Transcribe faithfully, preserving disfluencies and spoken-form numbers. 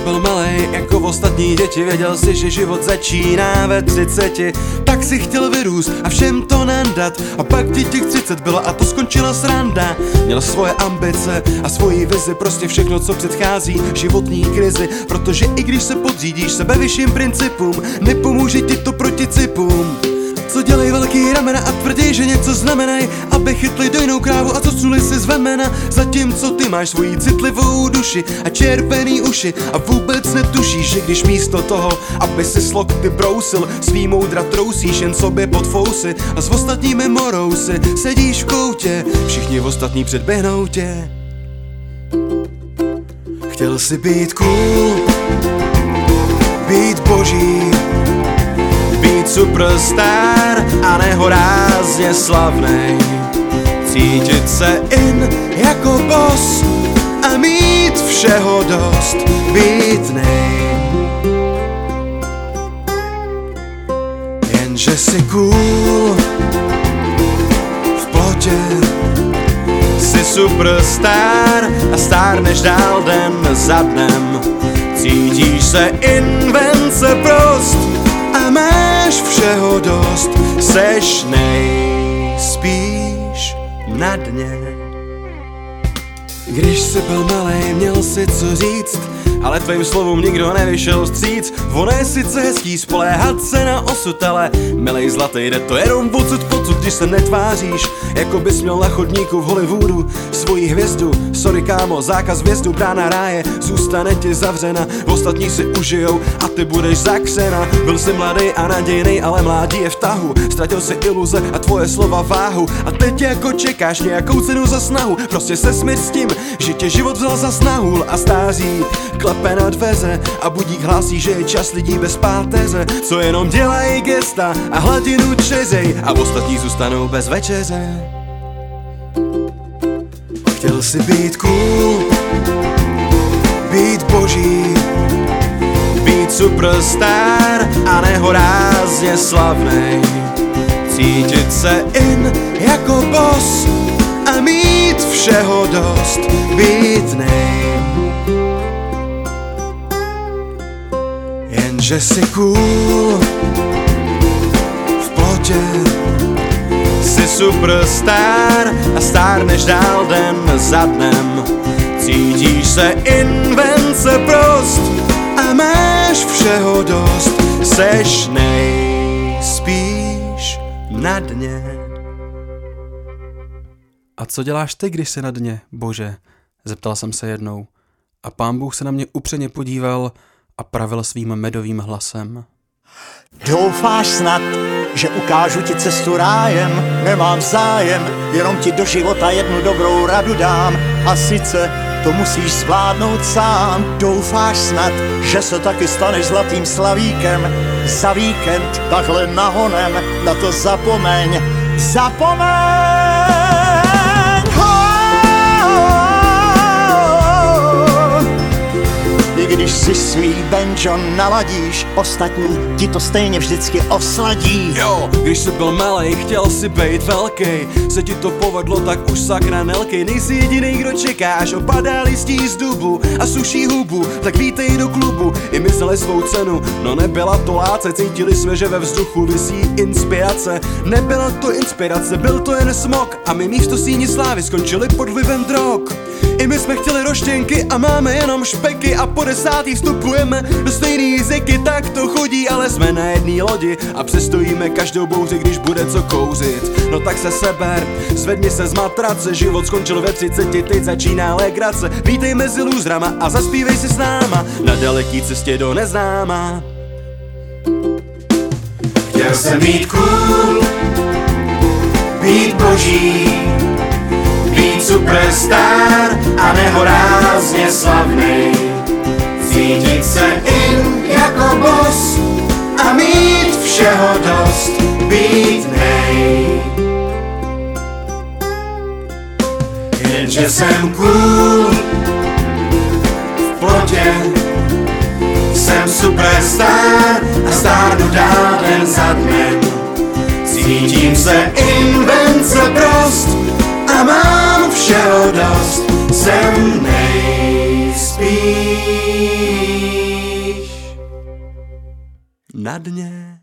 byl malej, jako ostatní děti, věděl si, že život začíná ve třiceti. Tak si chtěl vyrůst a všem to nandat, a pak ti těch třicet bylo a to skončila sranda. Měl svoje ambice a svoji vizi, prostě všechno, co předchází životní krizi. Protože i když se podřídíš sebe vyšším principům, nepomůže ti to proti cipům, co dělej velký ramena a tvrdí, že něco znamenaj, aby chytli dojnou krávu a cocnuli si z vemena. Zatímco ty máš svoji citlivou duši a červený uši a vůbec netušíš, že když místo toho, aby si slok ty brousil, svý moudra trousíš jen sobě pod fousy a s ostatními morousy sedíš v koutě, všichni ostatní předběhnou tě. Chtěl si být cool, být boží, být superstar a nehorázně slavnej, cítit se in jako boss a mít všeho dost, být nej. Jenže si cool v plotě, jsi superstar a stárneš dál den za dnem, cítíš se in, ven se prost a máš všeho dost, seš nejspíš na dně. Když jsi byl malej, měl si co říct, ale tvým slovům nikdo nevyšel vstříc. Ono je sice hezký spoléhat se na osud, ale milej zlatý, jde to jenom odsud pocud, když se netváříš, jako bys měl na chodníku v Hollywoodu svoji hvězdu. Sorry kámo, zákaz vjezdu, brána ráje zůstane ti zavřena, ostatní si užijou a ty budeš zakřena. Byl jsi mladý a nadějnej, ale mládí je v tahu, ztratil si iluze a tvoje slova váhu a teď jako čekáš nějakou cenu za snahu. Prostě se smír s tím, že tě život vzal za snahu a stáří klepe na dveře a budík hlásí, že je čas lidí bez páteře, co jenom dělají gesta a hladinu čezej a ostatní zůstanou bez večeře. Chtěl si být cool, být boží, být superstar a nehorázně slavnej, cítit se in jako boss a mít všeho dost, být nej. Jenže jsi cool v plotě, jsi superstar a stárneš dál den za dnem, cítíš se in, ven se prost a máš všeho dost, seš nejspíš na dně. A co děláš ty, když jsi na dně, Bože? Zeptal jsem se jednou a Pán Bůh se na mě upřeně podíval a pravil svým medovým hlasem. Doufáš snad, že ukážu ti cestu rájem? Nemám zájem, jenom ti do života jednu dobrou radu dám. A sice to musíš zvládnout sám. Doufáš snad, že se taky staneš zlatým slavíkem? Za víkend takhle nahonem, na to zapomeň, zapomeň! I když si svý banjo naladíš, ostatní ti to stejně vždycky osladí. Jo, když jsi byl malej, chtěl si bejt velkej, se ti to povedlo, tak už sakra nelkej. Nejsi jedinej, kdo čeká, až opadá listí z dubu a suší hubu, tak vítej do klubu. I my znali svou cenu, no nebyla to láce, cítili jsme, že ve vzduchu visí inspirace. Nebyla to inspirace, byl to jen smog a my místo síni slávy skončili pod vlivem drog. I my jsme chtěli roštěnky a máme jenom špeky a po desátý vstupujeme do stejný jazyky, tak to chodí, ale jsme na jedný lodi a přestojíme každou bouři, když bude co kouřit. No tak se seber, zvedni se z matrace, život skončil ve třiceti, teď začíná legrace. Vítej mezi lůzrama a zaspívej si s náma na daleký cestě do neznáma. Chtěl jsem být cool, být boží, být superstar a nehorázně slavnej, cítit se in jako boss a mít všeho dost, být nej. Jenže jsem cool v plotě, jsem superstar a stárnu dál den za dnem, cítím se in, ven se prost a mám všeho dost, jsem nejspíš na dně.